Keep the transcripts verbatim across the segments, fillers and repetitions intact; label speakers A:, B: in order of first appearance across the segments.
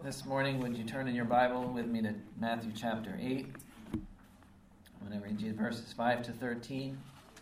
A: This morning, would you turn in your Bible with me to Matthew chapter eight? I'm going to read you verses five to thirteen.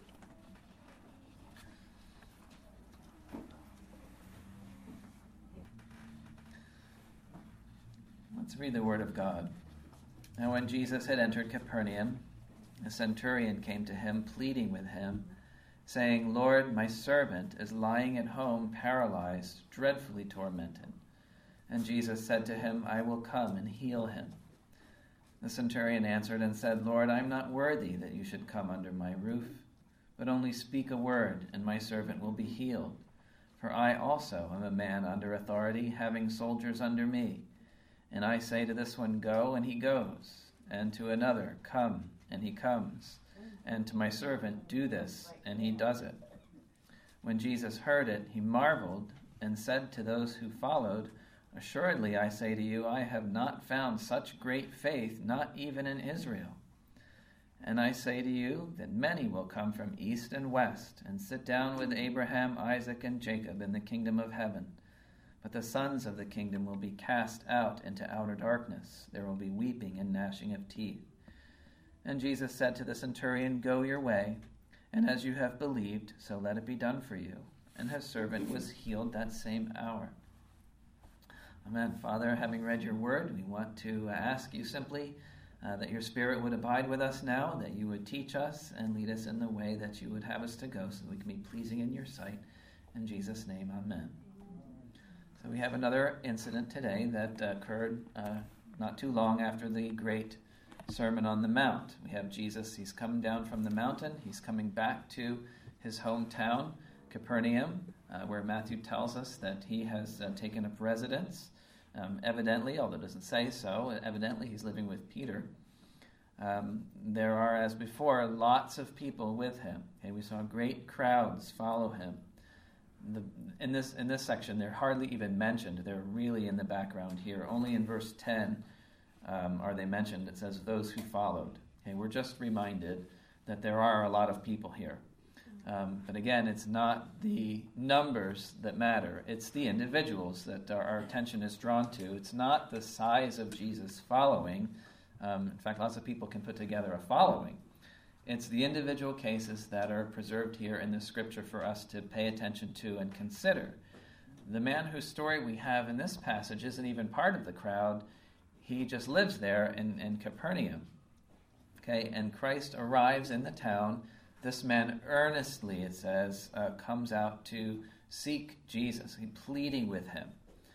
A: Let's read the Word of God. Now when Jesus had entered Capernaum, a centurion came to him, pleading with him, saying, "Lord, my servant is lying at home, paralyzed, dreadfully tormented." And Jesus said to him, "I will come and heal him." The centurion answered and said, "Lord, I am not worthy that you should come under my roof, but only speak a word, and my servant will be healed. For I also am a man under authority, having soldiers under me. And I say to this one, 'Go,' and he goes, and to another, 'Come,' and he comes, and to my servant, 'Do this,' and he does it." When Jesus heard it, he marveled and said to those who followed, "Assuredly, I say to you, I have not found such great faith, not even in Israel. And I say to you that many will come from east and west and sit down with Abraham, Isaac, and Jacob in the kingdom of heaven. But the sons of the kingdom will be cast out into outer darkness. There will be weeping and gnashing of teeth." And Jesus said to the centurion, "Go your way, and as you have believed, so let it be done for you." And his servant was healed that same hour. Amen. Father, having read your word, we want to ask you simply uh, that your Spirit would abide with us now, that you would teach us and lead us in the way that you would have us to go so that we can be pleasing in your sight. In Jesus' name, amen. So we have another incident today that uh, occurred uh, not too long after the great Sermon on the Mount. We have Jesus, he's come down from the mountain, he's coming back to his hometown, Capernaum, uh, where Matthew tells us that he has uh, taken up residence. Um, evidently, although it doesn't say so, evidently he's living with Peter. Um, there are, as before, lots of people with him. Okay, we saw great crowds follow him. The, in this in this section, they're hardly even mentioned. They're really in the background here. Only in verse ten um, are they mentioned. It says, "Those who followed." Okay, we're just reminded that there are a lot of people here. Um, but again, it's not the numbers that matter. It's the individuals that our, our attention is drawn to. It's not the size of Jesus' following. Um, in fact, lots of people can put together a following. It's the individual cases that are preserved here in the Scripture for us to pay attention to and consider. The man whose story we have in this passage isn't even part of the crowd. He just lives there in, in Capernaum. Okay, and Christ arrives in the town. This man earnestly, it says, uh, comes out to seek Jesus, pleading with him.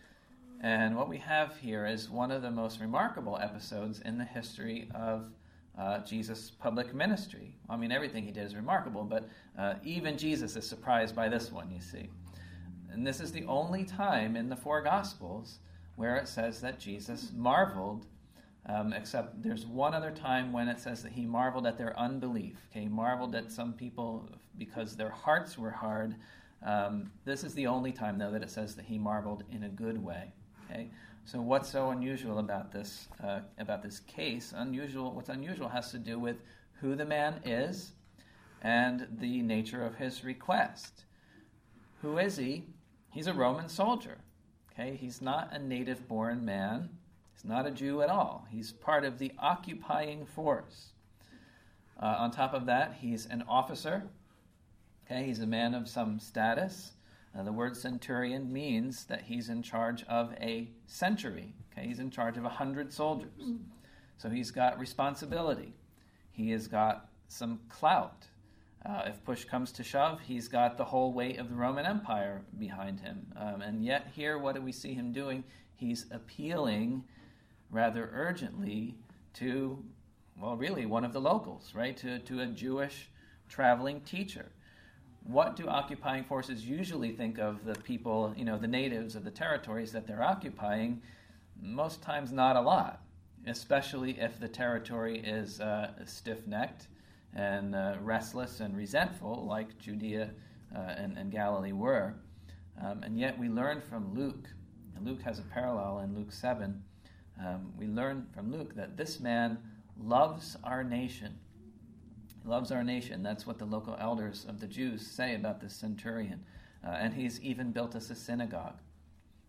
A: And what we have here is one of the most remarkable episodes in the history of uh, Jesus' public ministry. I mean, everything he did is remarkable, but uh, even Jesus is surprised by this one, you see. And this is the only time in the four Gospels where it says that Jesus marveled. Um, except there's one other time when it says that he marveled at their unbelief. Okay, he marveled at some people because their hearts were hard. Um, this is the only time, though, that it says that he marveled in a good way. Okay, so what's so unusual about this uh, about this case? Unusual. What's unusual has to do with who the man is and the nature of his request. Who is he? He's a Roman soldier. Okay, he's not a native-born man. He's not a Jew at all. He's part of the occupying force. Uh, on top of that, he's an officer. Okay, he's a man of some status. Uh, the word centurion means that he's in charge of a century. Okay, he's in charge of a hundred soldiers. So he's got responsibility. He has got some clout. Uh, if push comes to shove, he's got the whole weight of the Roman Empire behind him. Um, and yet here, what do we see him doing? He's appealing rather urgently to, well, really one of the locals, right? To, to a Jewish traveling teacher. What do occupying forces usually think of the people, you know, the natives of the territories that they're occupying? Most times not a lot, especially if the territory is uh, stiff-necked and uh, restless and resentful, like Judea uh, and, and Galilee were. Um, and yet we learn from Luke, and Luke has a parallel in Luke seven, Um, we learn from Luke that this man loves our nation. He loves our nation. That's what the local elders of the Jews say about this centurion. Uh, and he's even built us a synagogue.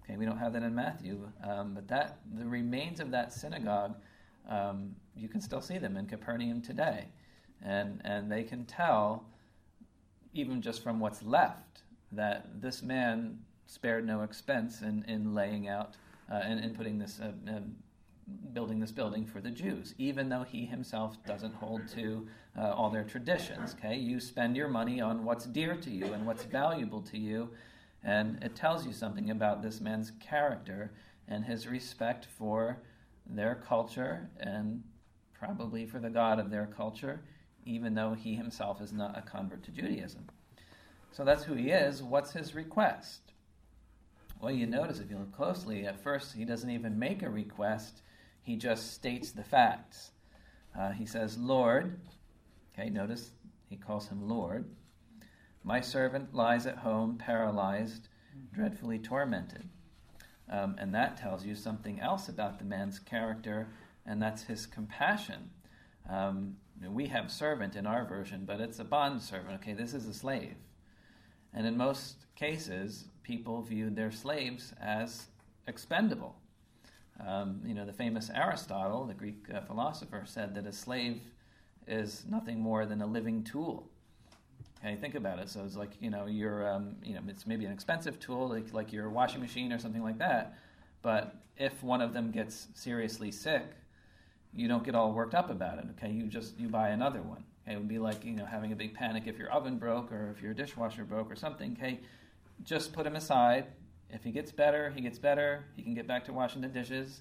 A: Okay, we don't have that in Matthew, um, but that the remains of that synagogue, um, you can still see them in Capernaum today, and and they can tell, even just from what's left, that this man spared no expense in, in laying out uh, and in putting this, uh, uh, building this building for the Jews, even though he himself doesn't hold to uh, all their traditions. Okay, you spend your money on what's dear to you and what's valuable to you, and it tells you something about this man's character and his respect for their culture and probably for the God of their culture, even though he himself is not a convert to Judaism. So that's who he is. What's his request? Well, you notice if you look closely, at first he doesn't even make a request. He just states the facts. Uh, he says, Lord, okay, notice he calls him Lord. My servant lies at home, paralyzed, dreadfully tormented. Um, and that tells you something else about the man's character, and that's his compassion. Um, we have servant in our version, but it's a bond servant. Okay, this is a slave. And in most cases, people viewed their slaves as expendable. Um, you know, the famous Aristotle, the Greek uh, philosopher, said that a slave is nothing more than a living tool. Okay, think about it. So it's like, you know, you're, um, you know, it's maybe an expensive tool, like, like your washing machine or something like that. But if one of them gets seriously sick, you don't get all worked up about it. Okay, you just you buy another one. Okay, it would be like, you know, having a big panic if your oven broke or if your dishwasher broke or something. Okay, just put him aside. If he gets better, he gets better. He can get back to washing the dishes.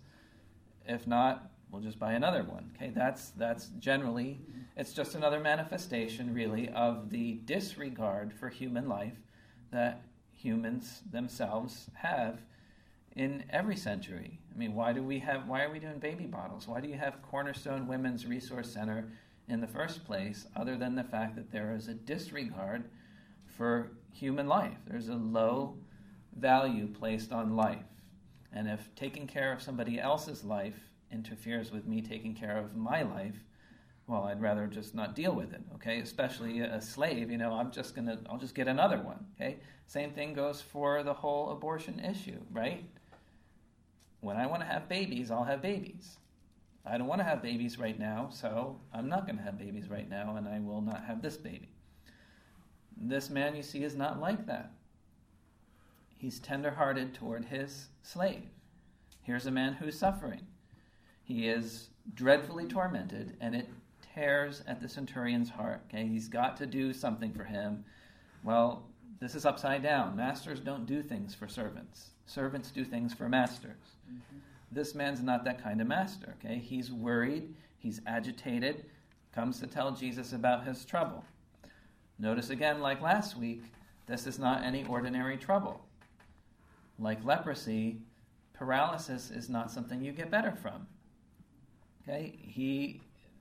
A: If not, we'll just buy another one. Okay, that's that's generally, it's just another manifestation, really, of the disregard for human life that humans themselves have in every century. I mean, why do we have? Why are we doing baby bottles? Why do you have Cornerstone Women's Resource Center in the first place, other than the fact that there is a disregard for human life? There's a low value placed on life. And if taking care of somebody else's life interferes with me taking care of my life, well, I'd rather just not deal with it, okay? Especially a slave, you know, I'm just going to, I'll just get another one, okay? Same thing goes for the whole abortion issue, right? When I want to have babies, I'll have babies. I don't want to have babies right now, so I'm not going to have babies right now, and I will not have this baby. This man, you see, is not like that. He's tender-hearted toward his slave. Here's a man who's suffering. He is dreadfully tormented, and it tears at the centurion's heart. Okay, he's got to do something for him. Well, this is upside down. Masters don't do things for servants. Servants do things for masters. Mm-hmm. This man's not that kind of master. Okay, he's worried, he's agitated, comes to tell Jesus about his trouble. Notice again, like last week, this is not any ordinary trouble. Like leprosy, paralysis is not something you get better from. Okay, he,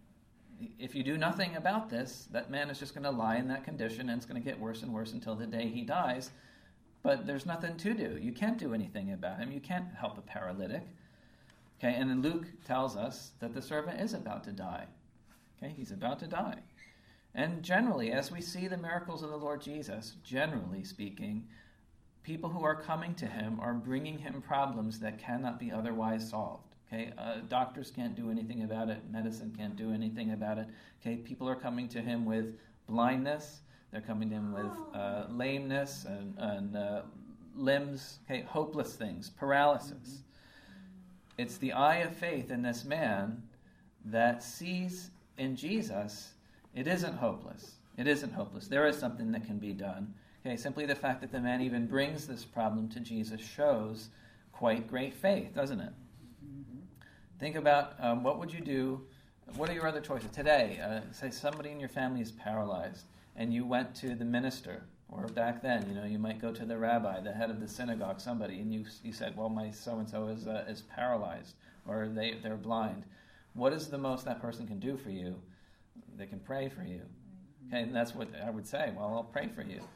A: if you do nothing about this, that man is just going to lie in that condition, and it's going to get worse and worse until the day he dies. But there's nothing to do. You can't do anything about him. You can't help a paralytic. Okay, and then Luke tells us that the servant is about to die. Okay, he's about to die. And generally, as we see the miracles of the Lord Jesus, generally speaking, people who are coming to him are bringing him problems that cannot be otherwise solved. Okay, uh, doctors can't do anything about it. Medicine can't do anything about it. Okay, people are coming to him with blindness. They're coming to him with uh, lameness and, and uh, limbs. Okay, hopeless things, paralysis. It's the eye of faith in this man that sees in Jesus. It isn't hopeless. It isn't hopeless. There is something that can be done. Okay, simply the fact that the man even brings this problem to Jesus shows quite great faith, doesn't it? Mm-hmm. Think about um, what would you do, what are your other choices? Today, uh, say somebody in your family is paralyzed, and you went to the minister, or back then, you know, you might go to the rabbi, the head of the synagogue, somebody, and you you said, well, my so-and-so is uh, is paralyzed, or they, they're blind. What is the most that person can do for you? They can pray for you. Okay, and that's what I would say, well, I'll pray for you.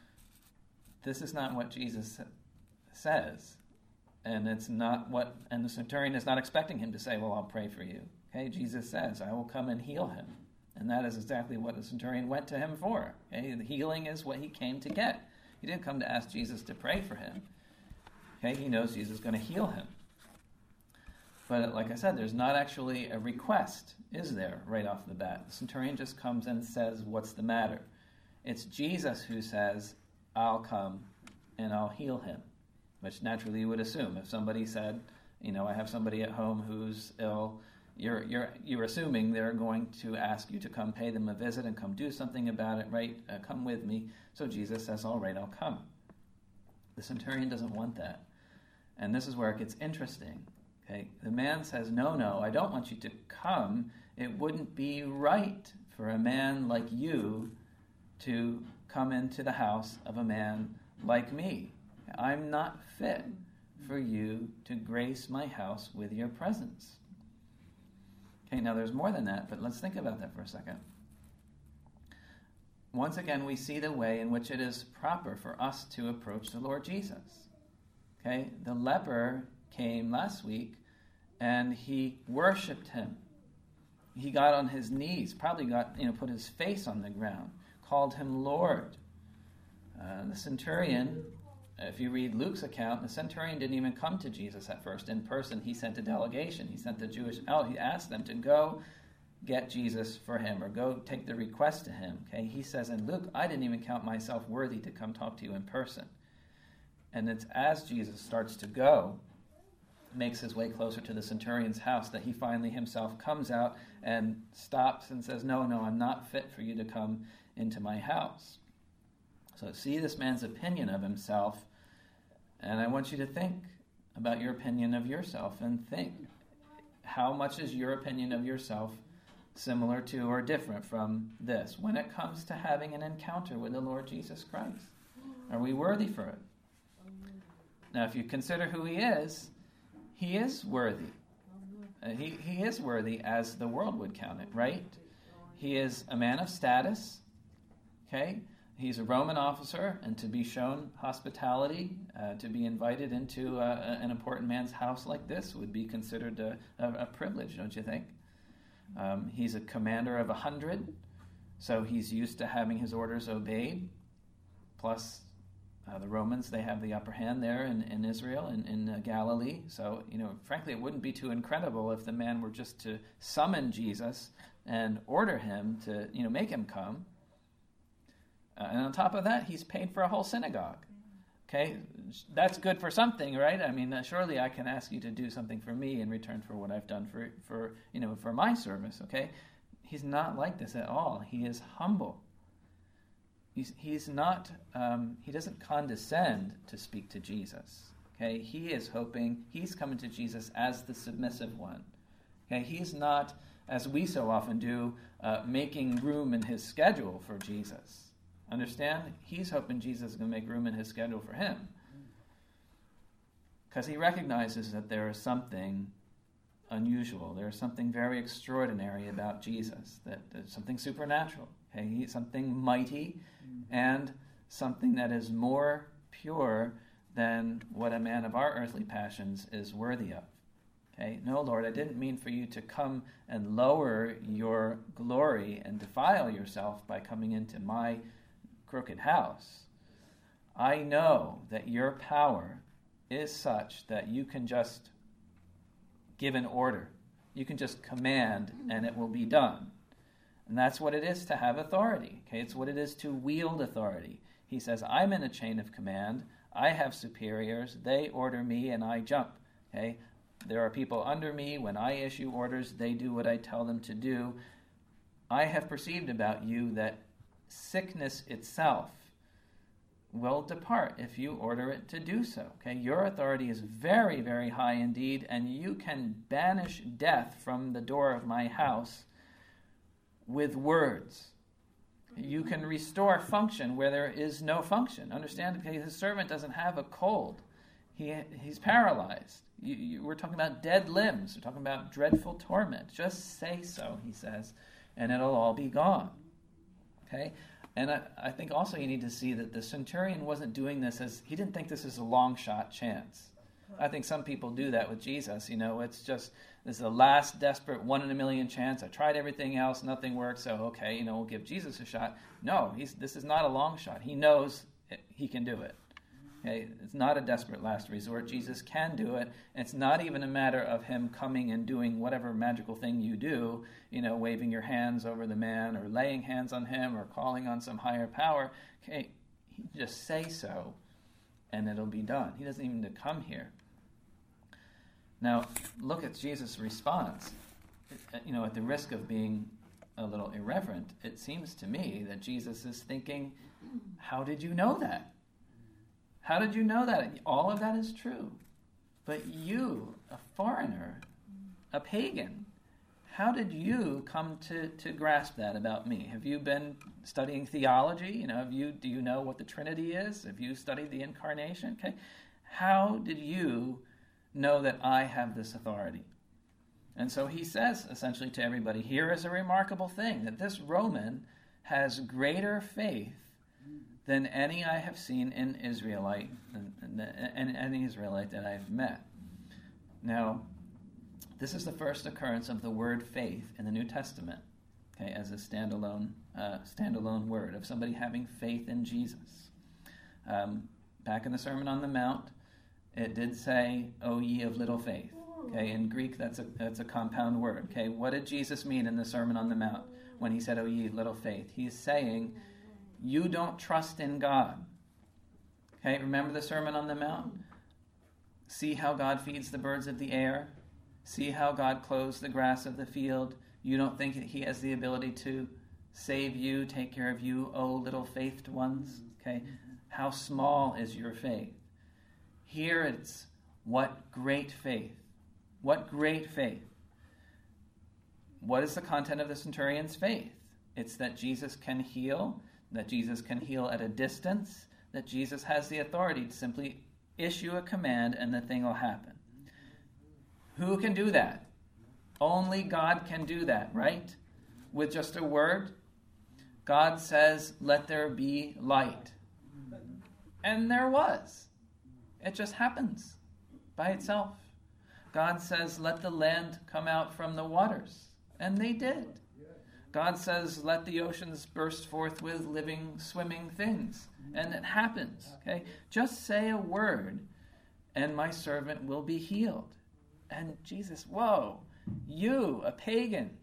A: This is not what Jesus says, and it's not what, and the centurion is not expecting him to say, well, I'll pray for you. Okay, Jesus says, I will come and heal him, and that is exactly what the centurion went to him for. Okay, the healing is what he came to get. He didn't come to ask Jesus to pray for him. Okay, he knows Jesus is going to heal him. But like I said, there's not actually a request, is there, right off the bat? The centurion just comes and says, what's the matter? It's Jesus who says, I'll come and I'll heal him, which naturally you would assume. If somebody said, you know, I have somebody at home who's ill, you're you're you're assuming they're going to ask you to come pay them a visit and come do something about it, right? Uh, come with me. So Jesus says, all right, I'll come. The centurion doesn't want that. And this is where it gets interesting. Okay, the man says, no, no, I don't want you to come. It wouldn't be right for a man like you to come into the house of a man like me. I'm not fit for you to grace my house with your presence. Okay, now there's more than that, but let's think about that for a second. Once again, we see the way in which it is proper for us to approach the Lord Jesus. Okay, the leper came last week and he worshipped him. He got on his knees, probably got, you know, put his face on the ground, called him Lord. Uh, the centurion, if you read Luke's account, the centurion didn't even come to Jesus at first in person. He sent a delegation. He sent the Jewish out. He asked them to go get Jesus for him or go take the request to him. Okay, he says in Luke, I didn't even count myself worthy to come talk to you in person. And it's as Jesus starts to go, makes his way closer to the centurion's house, that he finally himself comes out and stops and says, no, no, I'm not fit for you to come into my house. So see this man's opinion of himself, and I want you to think about your opinion of yourself and think, how much is your opinion of yourself similar to or different from this when it comes to having an encounter with the Lord Jesus Christ? Are we worthy for it? Now, if you consider who he is, he is worthy. Uh, he, he is worthy as the world would count it, right? He is a man of status, okay? He's a Roman officer, and to be shown hospitality, uh, to be invited into uh, an important man's house like this would be considered a, a, a privilege, don't you think? Um, he's a commander of a hundred, so he's used to having his orders obeyed. Plus, uh, the Romans, they have the upper hand there in, in Israel and in, in uh, Galilee. So, you know, frankly, it wouldn't be too incredible if the man were just to summon Jesus and order him to, you know, make him come. Uh, and on top of that, he's paid for a whole synagogue. Okay, that's good for something, right? I mean, uh, surely I can ask you to do something for me in return for what I've done for, for you know, for my service. Okay, he's not like this at all. He is humble. He's he's not. Um, he doesn't condescend to speak to Jesus. Okay, he is hoping he's coming to Jesus as the submissive one. Okay, he's not, as we so often do, uh, making room in his schedule for Jesus. Understand? He's hoping Jesus is going to make room in his schedule for him. Because he recognizes that there is something unusual. There is something very extraordinary about Jesus. That there's something supernatural. Okay? He's something mighty and something that is more pure than what a man of our earthly passions is worthy of. Okay? No, Lord, I didn't mean for you to come and lower your glory and defile yourself by coming into my crooked house. I know that your power is such that you can just give an order. You can just command and it will be done. And that's what it is to have authority. Okay, it's what it is to wield authority. He says, I'm in a chain of command. I have superiors. They order me and I jump. Okay, there are people under me. When I issue orders, they do what I tell them to do. I have perceived about you that sickness itself will depart if you order it to do so. Okay, your authority is very, very high indeed, and you can banish death from the door of my house with words. You can restore function where there is no function. Understand? Okay, his servant doesn't have a cold. He he's paralyzed. You, you, we're talking about dead limbs. We're talking about dreadful torment. Just say so, he says, and it'll all be gone. Okay, and I, I think also you need to see that the centurion wasn't doing this as, he didn't think this is a long shot chance. I think some people do that with Jesus. You know, it's just, this is the last desperate one in a million chance. I tried everything else, nothing works, so okay, you know, we'll give Jesus a shot. No, he's, this is not a long shot. He knows it, he can do it. Okay? It's not a desperate last resort. Jesus can do it. It's not even a matter of him coming and doing whatever magical thing you do, you know, waving your hands over the man or laying hands on him or calling on some higher power. Okay, he just say so and it'll be done. He doesn't even need to come here. Now, look at Jesus' response. You know, at the risk of being a little irreverent, it seems to me that Jesus is thinking, how did you know that? How did you know that? All of that is true. But you, a foreigner, a pagan, how did you come to, to grasp that about me? Have you been studying theology? You know, have you do you know what the Trinity is? Have you studied the Incarnation? Okay. How did you know that I have this authority? And so he says, essentially to everybody, here is a remarkable thing, that this Roman has greater faith than any I have seen in Israelite, and any Israelite that I've met. Now, this is the first occurrence of the word faith in the New Testament, okay, as a standalone, uh, standalone word of somebody having faith in Jesus. Um, back in the Sermon on the Mount, it did say, "O ye of little faith." Okay, in Greek, that's a that's a compound word. Okay, what did Jesus mean in the Sermon on the Mount when he said, "O ye little faith"? He's saying, you don't trust in God. Okay, remember the Sermon on the Mount? See how God feeds the birds of the air. See how God clothes the grass of the field. You don't think that he has the ability to save you, take care of you, O little faithed ones? Okay, how small is your faith? Here it's, what great faith. What great faith. What is the content of the centurion's faith? It's that Jesus can heal, that Jesus can heal at a distance, that Jesus has the authority to simply issue a command and the thing will happen. Who can do that? Only God can do that, right? With just a word. God says, let there be light. And there was. It just happens by itself. God says, let the land come out from the waters. And they did. God says, let the oceans burst forth with living, swimming things. And it happens. Okay? Just say a word, and my servant will be healed. And Jesus, whoa, you, a pagan,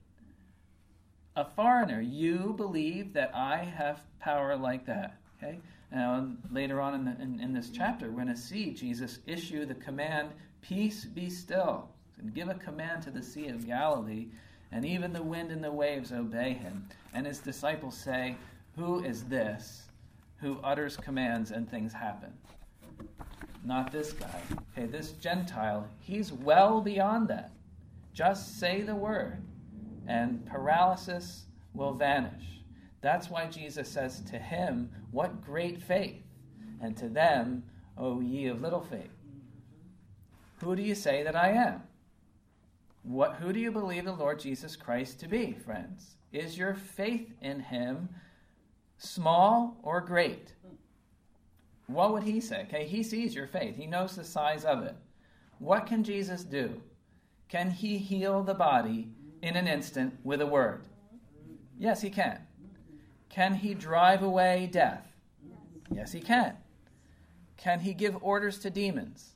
A: a foreigner, you believe that I have power like that. Okay? Now, later on in, the, in, in this chapter, we're going to see Jesus issue the command, peace be still, and give a command to the Sea of Galilee, and even the wind and the waves obey him. And his disciples say, who is this who utters commands and things happen? Not this guy. Okay, this Gentile, he's well beyond that. Just say the word, and paralysis will vanish. That's why Jesus says to him, what great faith, and to them, O ye of little faith. Who do you say that I am? What? Who do you believe the Lord Jesus Christ to be, friends? Is your faith in him small or great? What would he say? Okay, he sees your faith. He knows the size of it. What can Jesus do? Can he heal the body in an instant with a word? Yes, he can. Can he drive away death? Yes, he can. Can he give orders to demons?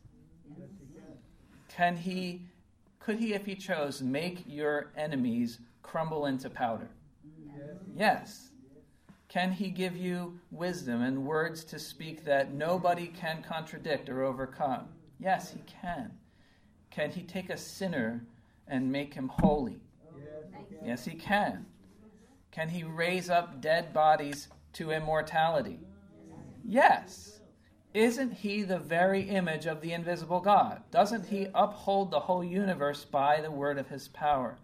A: Can he, could he, if he chose, make your enemies crumble into powder? Yes. Can he give you wisdom and words to speak that nobody can contradict or overcome? Yes, he can. Can he take a sinner and make him holy? Yes, he can. Can he raise up dead bodies to immortality? Yes. Isn't he the very image of the invisible God? Doesn't he uphold the whole universe by the word of his power?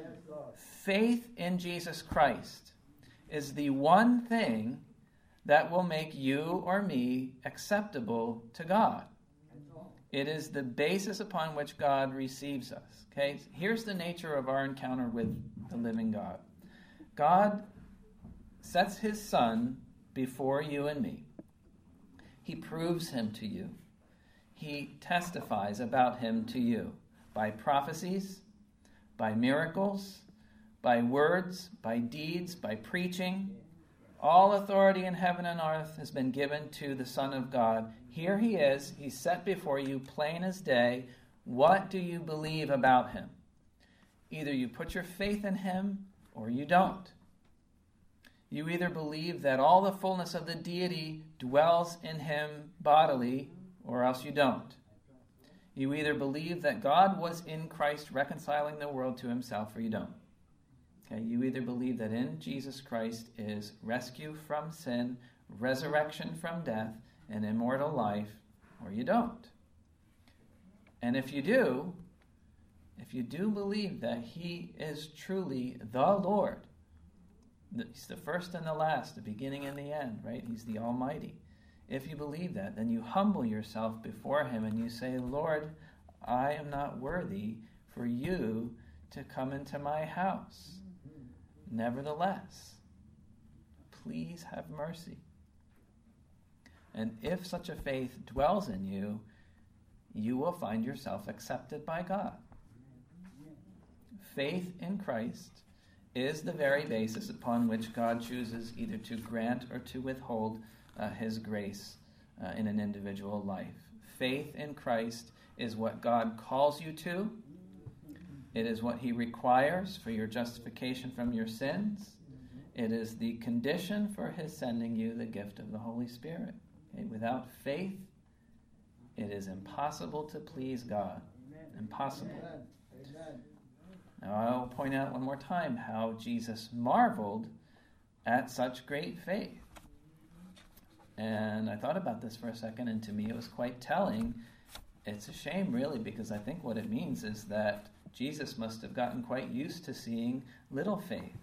A: Faith in Jesus Christ is the one thing that will make you or me acceptable to God. It is the basis upon which God receives us. Okay? Here's the nature of our encounter with the living God. God sets his Son before you and me. He proves him to you. He testifies about him to you by prophecies, by miracles, by words, by deeds, by preaching. All authority in heaven and earth has been given to the Son of God. Here he is. He's set before you, plain as day. What do you believe about him? Either you put your faith in him or you don't. You either believe that all the fullness of the deity dwells in him bodily, or else you don't. You either believe that God was in Christ reconciling the world to himself, or you don't. Okay, you either believe that in Jesus Christ is rescue from sin, resurrection from death, and immortal life, or you don't. And if you do, if you do believe that he is truly the Lord, he's the first and the last, the beginning and the end, right? He's the Almighty. If you believe that, then you humble yourself before him and you say, Lord, I am not worthy for you to come into my house. Nevertheless, please have mercy. And if such a faith dwells in you, you will find yourself accepted by God. Faith in Christ is the very basis upon which God chooses either to grant or to withhold uh, his grace uh, in an individual life. Faith in Christ is what God calls you to. It is what he requires for your justification from your sins. It is the condition for his sending you the gift of the Holy Spirit. Okay? Without faith, it is impossible to please God. Impossible. Amen. Now, I'll point out one more time how Jesus marveled at such great faith. And I thought about this for a second, and to me it was quite telling. It's a shame, really, because I think what it means is that Jesus must have gotten quite used to seeing little faith.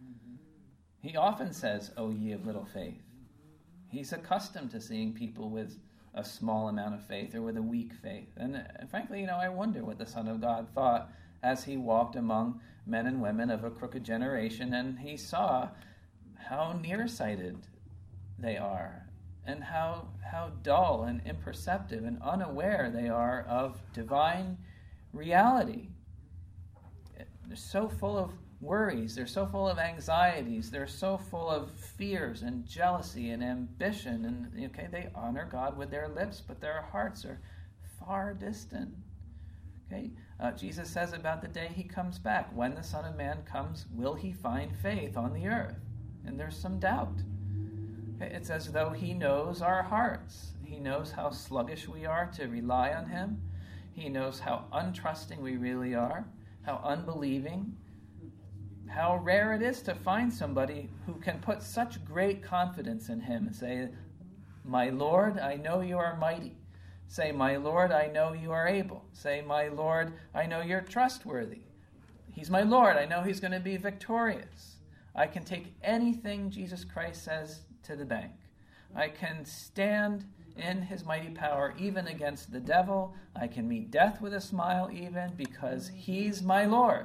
A: He often says, "O ye of little faith." He's accustomed to seeing people with a small amount of faith or with a weak faith. And uh, frankly, you know, I wonder what the Son of God thought as he walked among men and women of a crooked generation, and he saw how nearsighted they are, and how how dull and imperceptive and unaware they are of divine reality. They're so full of worries, they're so full of anxieties, they're so full of fears and jealousy and ambition, and okay, they honor God with their lips, but their hearts are far distant. Okay, uh, Jesus says about the day he comes back, when the Son of Man comes, will he find faith on the earth? And there's some doubt. Okay, it's as though he knows our hearts. He knows how sluggish we are to rely on him. He knows how untrusting we really are, how unbelieving, how rare it is to find somebody who can put such great confidence in him and say, "My Lord, I know you are mighty." Say, "My Lord, I know you are able." Say, "My Lord, I know you're trustworthy." He's my Lord. I know he's going to be victorious. I can take anything Jesus Christ says to the bank. I can stand in his mighty power even against the devil. I can meet death with a smile even because he's my Lord.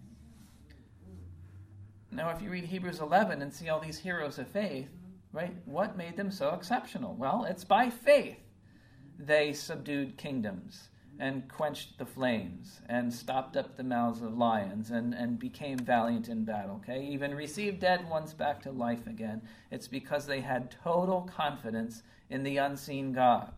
A: Now, if you read Hebrews eleven and see all these heroes of faith, right, what made them so exceptional? Well, it's by faith. They subdued kingdoms and quenched the flames and stopped up the mouths of lions and, and became valiant in battle, okay? Even received dead ones back to life again. It's because they had total confidence in the unseen God.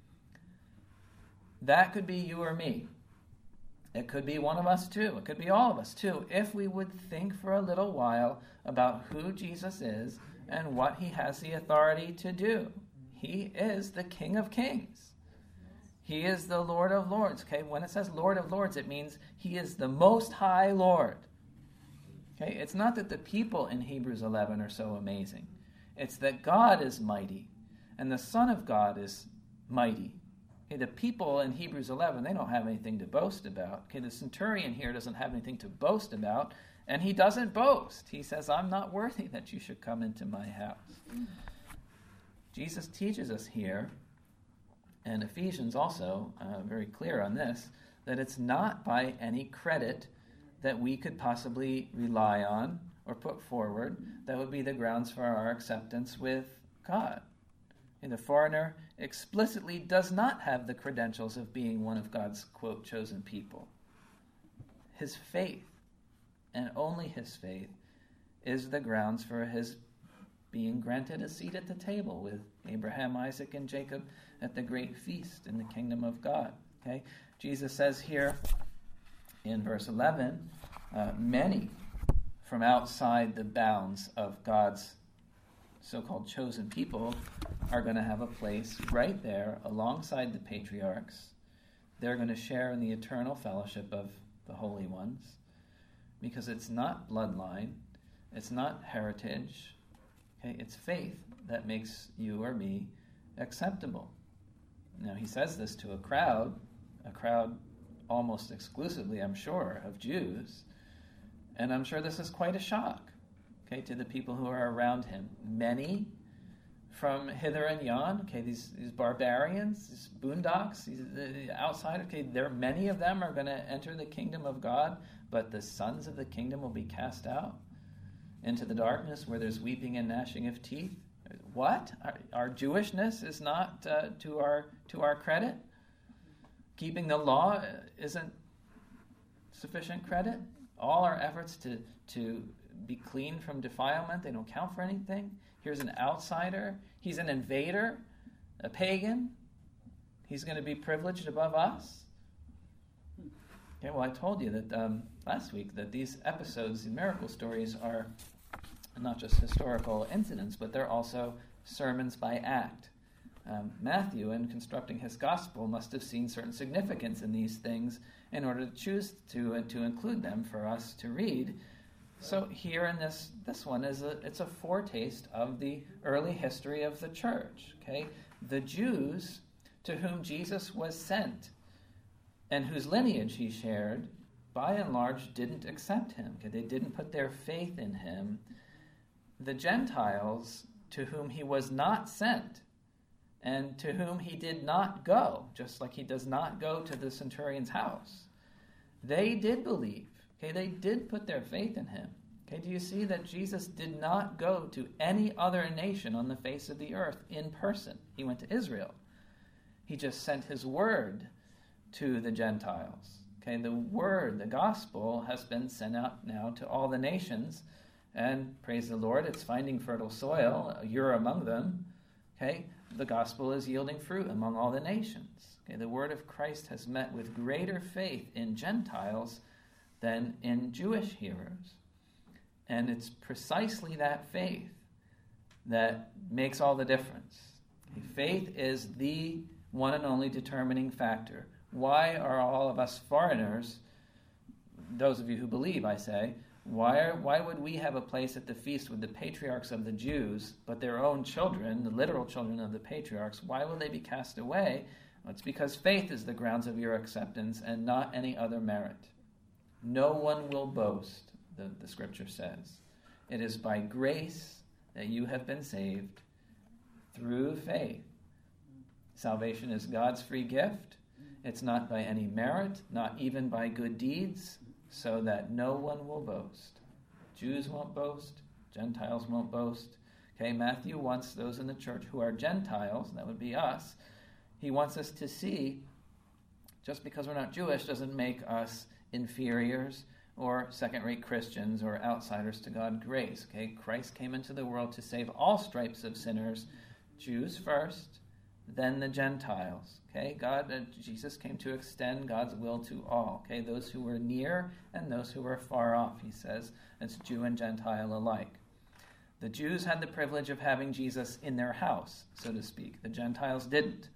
A: That could be you or me. It could be one of us too. It could be all of us too, if we would think for a little while about who Jesus is and what he has the authority to do. He is the King of Kings. He is the Lord of Lords. Okay, when it says Lord of Lords, it means he is the Most High Lord. Okay, it's not that the people in Hebrews eleven are so amazing. It's that God is mighty, and the Son of God is mighty. Okay, the people in Hebrews eleven, they don't have anything to boast about. Okay, the centurion here doesn't have anything to boast about, and he doesn't boast. He says, "I'm not worthy that you should come into my house." Jesus teaches us here, and Ephesians also, uh, very clear on this, that it's not by any credit that we could possibly rely on or put forward that would be the grounds for our acceptance with God. And the foreigner explicitly does not have the credentials of being one of God's, quote, chosen people. His faith, and only his faith, is the grounds for his being granted a seat at the table with Abraham, Isaac, and Jacob at the great feast in the kingdom of God. Okay, Jesus says here in verse eleven, uh, many from outside the bounds of God's so-called chosen people are going to have a place right there alongside the patriarchs. They're going to share in the eternal fellowship of the holy ones, because it's not bloodline, it's not heritage, okay? It's faith that makes you or me acceptable. Now, he says this to a crowd, a crowd almost exclusively, I'm sure, of Jews, and I'm sure this is quite a shock, okay, to the people who are around him. Many from hither and yon, okay, these, these barbarians, these boondocks, these the outsiders, okay, there many of them are going to enter the kingdom of God, but the sons of the kingdom will be cast out into the darkness where there's weeping and gnashing of teeth. What? Our, our Jewishness is not uh, to our to our credit? Keeping the law isn't sufficient credit? All our efforts to, to be clean from defilement, they don't count for anything? Here's an outsider. He's an invader, a pagan. He's going to be privileged above us? Okay, well, I told you that um, last week that these episodes, the miracle stories, are not just historical incidents, but they're also sermons by act. Um, Matthew, in constructing his gospel, must have seen certain significance in these things in order to choose to uh, to include them for us to read. So here in this this one is a it's a foretaste of the early history of the church. Okay, the Jews to whom Jesus was sent and whose lineage he shared, by and large, didn't accept him. Okay, they didn't put their faith in him. The Gentiles to whom he was not sent and to whom he did not go, just like he does not go to the centurion's house, they did believe. Okay, they did put their faith in him. Okay, do you see that Jesus did not go to any other nation on the face of the earth in person? He went to Israel. He just sent his word to the Gentiles. Okay, the word, the gospel, has been sent out now to all the nations, and praise the Lord, it's finding fertile soil. You're among them. Okay, the gospel is yielding fruit among all the nations. Okay, the word of Christ has met with greater faith in Gentiles than in Jewish hearers. And it's precisely that faith that makes all the difference. Okay, faith is the one and only determining factor. Why are all of us foreigners, those of you who believe, I say, why are, why would we have a place at the feast with the patriarchs of the Jews, but their own children, the literal children of the patriarchs, why will they be cast away? Well, it's because faith is the grounds of your acceptance and not any other merit. No one will boast, the, the scripture says. It is by grace that you have been saved through faith. Salvation is God's free gift. It's not by any merit, not even by good deeds, so that no one will boast. Jews won't boast. Gentiles won't boast. Okay, Matthew wants those in the church who are Gentiles, that would be us, he wants us to see just because we're not Jewish doesn't make us inferiors or second-rate Christians or outsiders to God's grace. Okay, Christ came into the world to save all stripes of sinners, Jews first, then the Gentiles. Okay, God, uh, Jesus came to extend God's will to all. Okay, those who were near and those who were far off, he says. It's Jew and Gentile alike. The Jews had the privilege of having Jesus in their house, so to speak. The Gentiles didn't.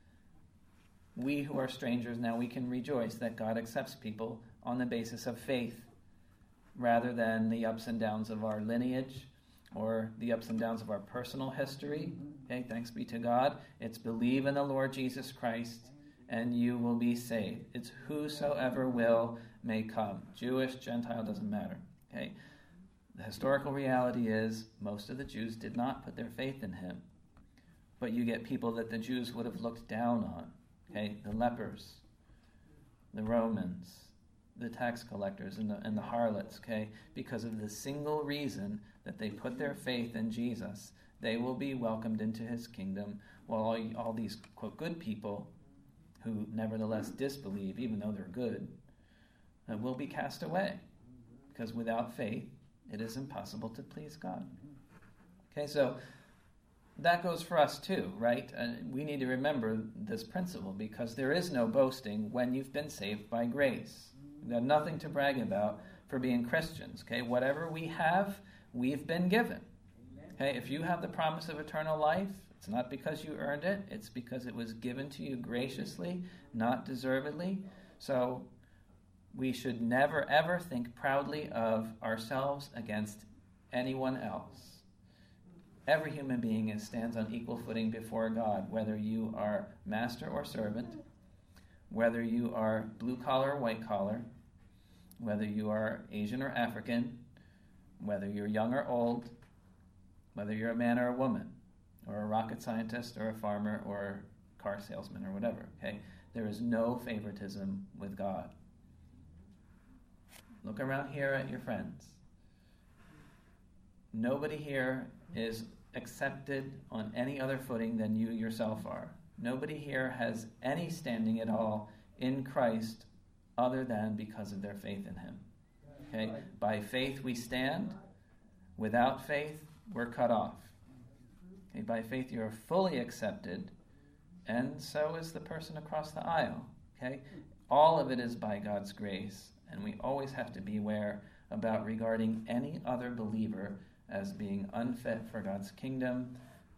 A: We who are strangers now, we can rejoice that God accepts people on the basis of faith rather than the ups and downs of our lineage or the ups and downs of our personal history. Okay, thanks be to God. It's believe in the Lord Jesus Christ and you will be saved. It's whosoever will may come. Jewish, Gentile, doesn't matter. Okay, the historical reality is most of the Jews did not put their faith in him. But you get people that the Jews would have looked down on. Okay, the lepers, the Romans, the tax collectors, and the, and the harlots, okay, because of the single reason that they put their faith in Jesus, they will be welcomed into his kingdom, while all, all these, quote, good people who nevertheless disbelieve, even though they're good, uh, will be cast away. Because without faith, it is impossible to please God. Okay, so that goes for us too, right? And we need to remember this principle, because there is no boasting when you've been saved by grace. We've got nothing to brag about for being Christians, okay? Whatever we have, we've been given. Okay, if you have the promise of eternal life, it's not because you earned it, it's because it was given to you graciously, not deservedly. So we should never, ever think proudly of ourselves against anyone else. Every human being is, stands on equal footing before God, whether you are master or servant, whether you are blue-collar or white-collar, whether you are Asian or African, whether you're young or old, whether you're a man or a woman, or a rocket scientist or a farmer or a car salesman or whatever. Okay? There is no favoritism with God. Look around here at your friends. Nobody here is accepted on any other footing than you yourself are. Nobody here has any standing at all in Christ other than because of their faith in him. Okay? By faith we stand. Without faith, we're cut off. Okay? By faith you are fully accepted, and so is the person across the aisle. Okay? All of it is by God's grace, and we always have to beware about regarding any other believer as being unfit for God's kingdom.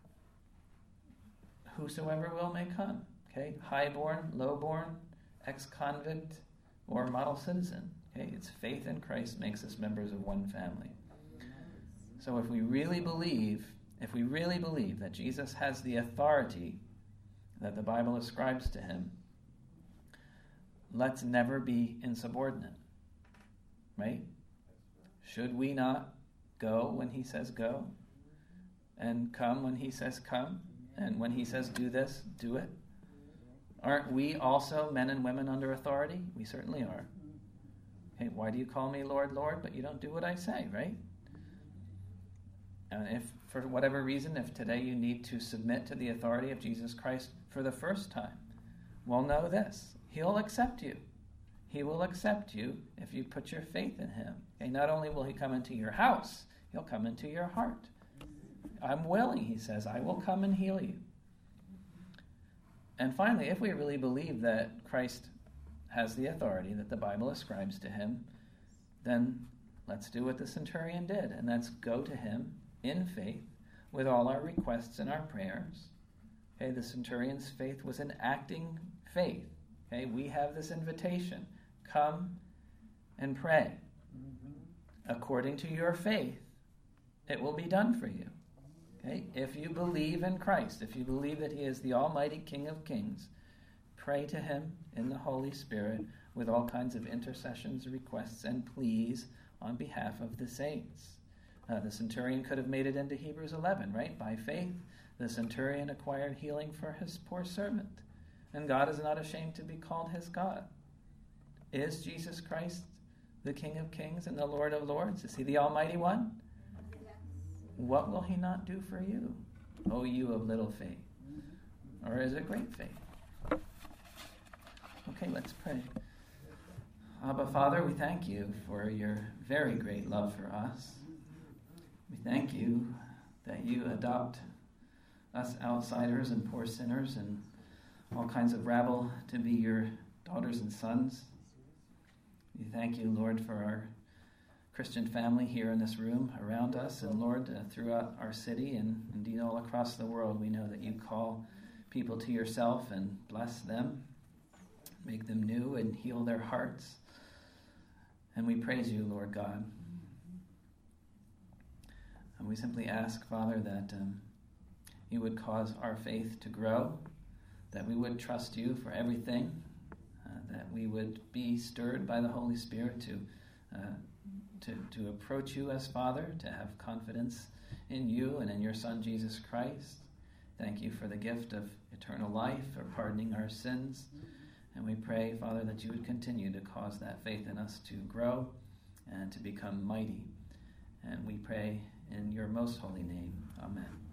A: Whosoever will may come. Okay, highborn, lowborn, ex-convict, or model citizen. Okay, it's faith in Christ makes us members of one family. So if we really believe, if we really believe that Jesus has the authority that the Bible ascribes to him, let's never be insubordinate. Right? Should we not go when he says go, and come when he says come, and when he says do this, do it? Aren't we also men and women under authority? We certainly are. Okay, why do you call me Lord, Lord, but you don't do what I say, right? And if, for whatever reason, if today you need to submit to the authority of Jesus Christ for the first time, well, know this: he'll accept you. He will accept you if you put your faith in him. Okay, not only will he come into your house, he'll come into your heart. I'm willing, he says, I will come and heal you. And finally, if we really believe that Christ has the authority that the Bible ascribes to him, then let's do what the centurion did, and let's go to him in faith with all our requests and our prayers. Okay, the centurion's faith was an acting faith. Okay, we have this invitation. Come and pray. Mm-hmm. According to your faith, it will be done for you. Okay? If you believe in Christ, if you believe that he is the Almighty King of Kings, pray to him in the Holy Spirit with all kinds of intercessions, requests, and pleas on behalf of the saints. Uh, the centurion could have made it into Hebrews eleven, right? By faith, the centurion acquired healing for his poor servant. And God is not ashamed to be called his God. Is Jesus Christ the King of Kings and the Lord of Lords? Is he the Almighty One? Yes. What will he not do for you, O you of little faith? Or is it great faith? Okay, let's pray. Abba, Father, we thank you for your very great love for us. We thank you that you adopt us outsiders and poor sinners and all kinds of rabble to be your daughters and sons. We thank you, Lord, for our Christian family here in this room around us, and Lord, uh, throughout our city and indeed all across the world. We know that you call people to yourself and bless them, make them new and heal their hearts. And we praise you, Lord God. And we simply ask, Father, that um, you would cause our faith to grow, that we would trust you for everything, uh, that we would be stirred by the Holy Spirit to, uh, to, to approach you as Father, to have confidence in you and in your Son, Jesus Christ. Thank you for the gift of eternal life, for pardoning our sins. And we pray, Father, that you would continue to cause that faith in us to grow and to become mighty. And we pray in your most holy name. Amen.